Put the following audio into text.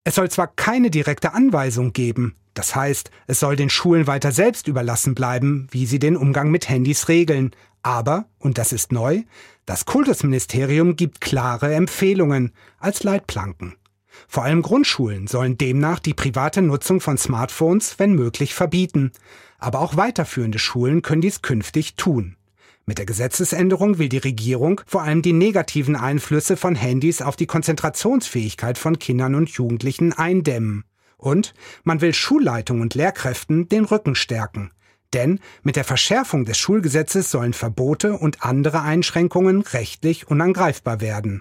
Es soll zwar keine direkte Anweisung geben, das heißt, es soll den Schulen weiter selbst überlassen bleiben, wie sie den Umgang mit Handys regeln, aber, und das ist neu, das Kultusministerium gibt klare Empfehlungen als Leitplanken. Vor allem Grundschulen sollen demnach die private Nutzung von Smartphones, wenn möglich, verbieten. Aber auch weiterführende Schulen können dies künftig tun. Mit der Gesetzesänderung will die Regierung vor allem die negativen Einflüsse von Handys auf die Konzentrationsfähigkeit von Kindern und Jugendlichen eindämmen. Und man will Schulleitungen und Lehrkräften den Rücken stärken. Denn mit der Verschärfung des Schulgesetzes sollen Verbote und andere Einschränkungen rechtlich unangreifbar werden.